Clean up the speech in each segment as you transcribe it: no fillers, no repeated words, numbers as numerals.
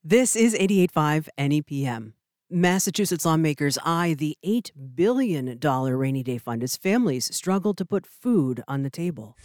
This is 88.5 NEPM. Massachusetts lawmakers eye the $8 billion rainy day fund as families struggle to put food on the table.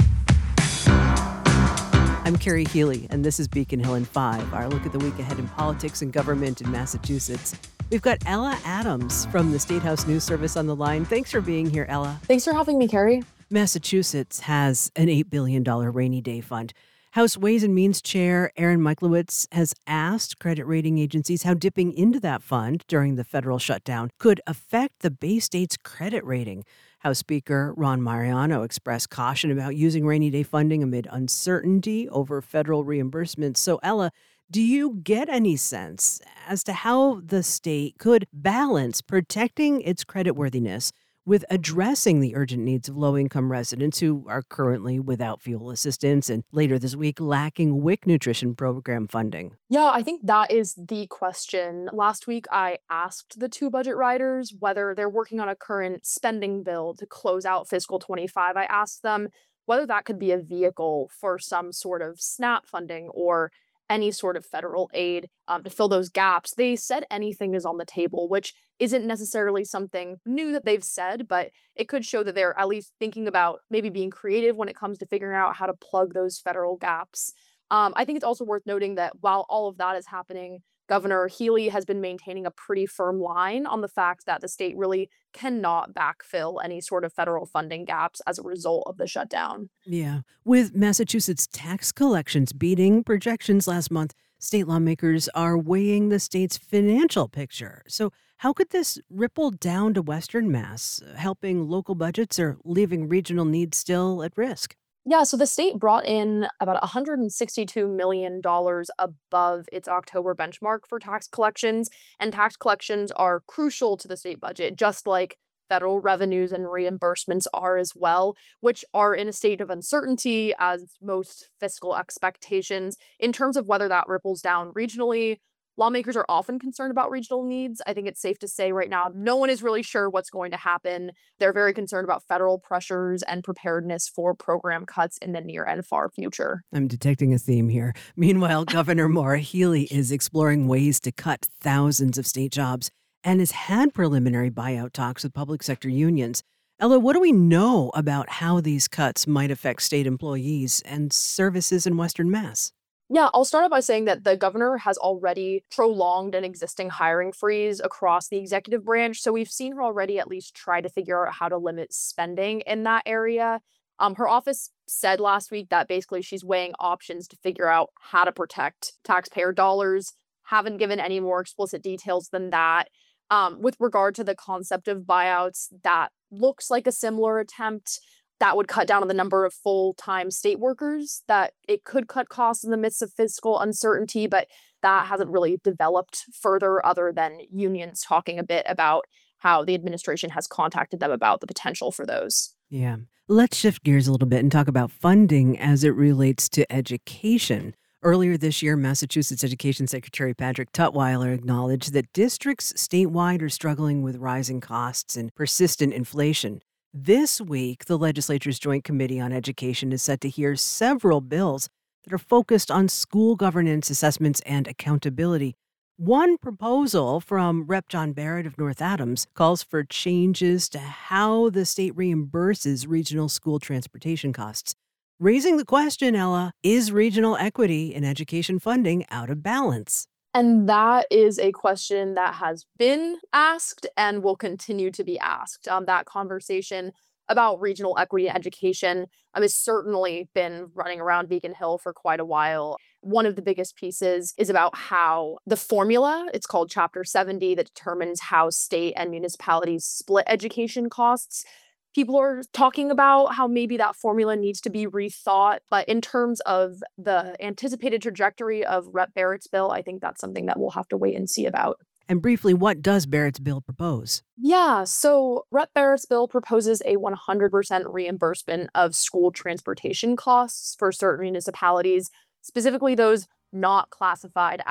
I'm Carrie Healy, and this is Beacon Hill in 5, our look at the week ahead in politics and government in Massachusetts. We've got Ella Adams from the State House News Service on the line. Thanks for being here, Ella. Thanks for having me, Carrie. Massachusetts has an $8 billion rainy day fund. House Ways and Means Chair Aaron Miklowitz has asked credit rating agencies how dipping into that fund during the federal shutdown could affect the Bay State's credit rating. House Speaker Ron Mariano expressed caution about using rainy day funding amid uncertainty over federal reimbursements. So, Ella, do you get any sense as to how the state could balance protecting its creditworthiness with addressing the urgent needs of low-income residents who are currently without fuel assistance and later this week lacking WIC nutrition program funding? Yeah, I think that is the question. Last week, I asked the two budget writers whether they're working on a current spending bill to close out fiscal 25. I asked them whether that could be a vehicle for some sort of SNAP funding or any sort of federal aid to fill those gaps. They said anything is on the table, which isn't necessarily something new that they've said, but it could show that they're at least thinking about maybe being creative when it comes to figuring out how to plug those federal gaps. I think it's also worth noting that while all of that is happening, Governor Healy has been maintaining a pretty firm line on the fact that the state really cannot backfill any sort of federal funding gaps as a result of the shutdown. Yeah. With Massachusetts tax collections beating projections last month, state lawmakers are weighing the state's financial picture. So, how could this ripple down to Western Mass, helping local budgets or leaving regional needs still at risk? Yeah, so the state brought in about $162 million above its October benchmark for tax collections, and tax collections are crucial to the state budget, just like federal revenues and reimbursements are as well, which are in a state of uncertainty as most fiscal expectations. In terms of whether that ripples down regionally, lawmakers are often concerned about regional needs. I think it's safe to say right now, no one is really sure what's going to happen. They're very concerned about federal pressures and preparedness for program cuts in the near and far future. I'm detecting a theme here. Meanwhile, Governor Maura Healey is exploring ways to cut thousands of state jobs and has had preliminary buyout talks with public sector unions. Ella, what do we know about how these cuts might affect state employees and services in Western Mass? Yeah, I'll start out by saying that the governor has already prolonged an existing hiring freeze across the executive branch. So we've seen her already at least try to figure out how to limit spending in that area. Her office said last week that basically she's weighing options to figure out how to protect taxpayer dollars. Haven't given any more explicit details than that. With regard to the concept of buyouts, that looks like a similar attempt that would cut down on the number of full-time state workers, that it could cut costs in the midst of fiscal uncertainty, but that hasn't really developed further other than unions talking a bit about how the administration has contacted them about the potential for those. Yeah. Let's shift gears a little bit and talk about funding as it relates to education. Earlier this year, Massachusetts Education Secretary Patrick Tutwiler acknowledged that districts statewide are struggling with rising costs and persistent inflation. This week, the legislature's Joint Committee on Education is set to hear several bills that are focused on school governance, assessments, and accountability. One proposal from Rep. John Barrett of North Adams calls for changes to how the state reimburses regional school transportation costs. Raising the question, Ella, is regional equity in education funding out of balance? And that is a question that has been asked and will continue to be asked. That conversation about regional equity in education has certainly been running around Beacon Hill for quite a while. One of the biggest pieces is about how the formula, it's called Chapter 70, that determines how state and municipalities split education costs. People are talking about how maybe that formula needs to be rethought. But in terms of the anticipated trajectory of Rep. Barrett's bill, I think that's something that we'll have to wait and see about. And briefly, what does Barrett's bill propose? Yeah, so Rep. Barrett's bill proposes a 100% reimbursement of school transportation costs for certain municipalities, specifically those not classified as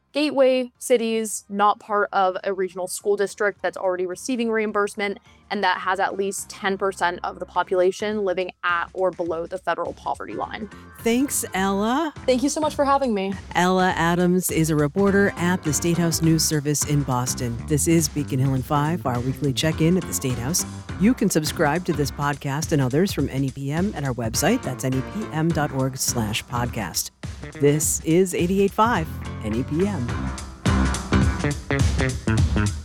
gateway cities, not part of a regional school district that's already receiving reimbursement, and that has at least 10% of the population living at or below the federal poverty line. Thanks, Ella. Thank you so much for having me. Ella Adams is a reporter at the State House News Service in Boston. This is Beacon Hill in 5, our weekly check-in at the State House. You can subscribe to this podcast and others from NEPM at our website. That's nepm.org/podcast. This is 88.5 NEPM.